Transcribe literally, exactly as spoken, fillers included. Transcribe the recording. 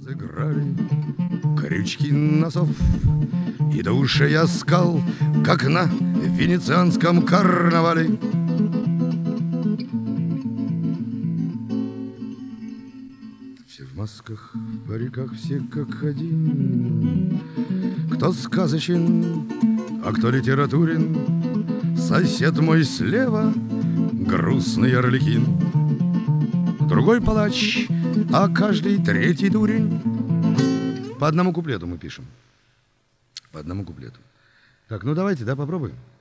Разыграли крючки носов, и до ушей я скал, как на венецианском карнавале. Все в масках, в париках, все как один. Кто сказочен, а кто литературен. Сосед мой слева грустный арлекин, другой палач, а каждый третий дурень. По одному куплету мы пишем. По одному куплету. Так, ну давайте, да, попробуем.